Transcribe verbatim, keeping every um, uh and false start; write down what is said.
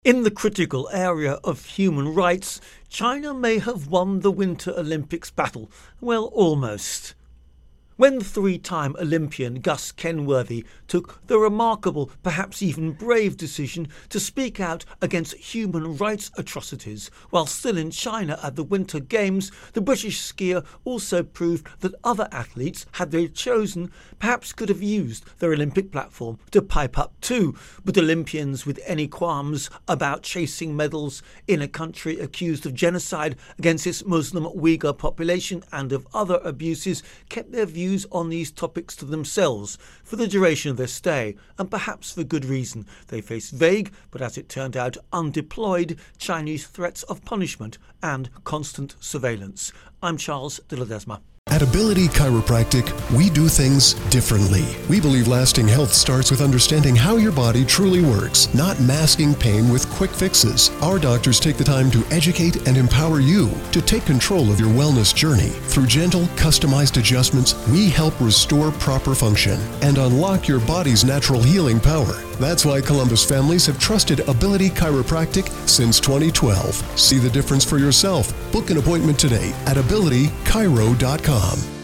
In the critical area of human rights, China may have won the Winter Olympics battle. Well, almost. When three-time Olympian Gus Kenworthy took the remarkable, perhaps even brave decision to speak out against human rights atrocities while still in China at the Winter Games, the British skier also proved that other athletes, had they chosen, perhaps could have used their Olympic platform to pipe up too. But Olympians with any qualms about chasing medals in a country accused of genocide against its Muslim Uyghur population and of other abuses kept their views on these topics to themselves for the duration of their stay, and perhaps for good reason. They faced vague, but as it turned out undeployed, Chinese threats of punishment and constant surveillance. I'm Charles de Ledesma. At Ability Chiropractic, we do things differently. We believe lasting health starts with understanding how your body truly works, not masking pain with quick fixes. Our doctors take the time to educate and empower you to take control of your wellness journey. Through gentle, customized adjustments, we help restore proper function and unlock your body's natural healing power. That's why Columbus families have trusted Ability Chiropractic since twenty twelve. See the difference for yourself. Book an appointment today at ability chiro dot com.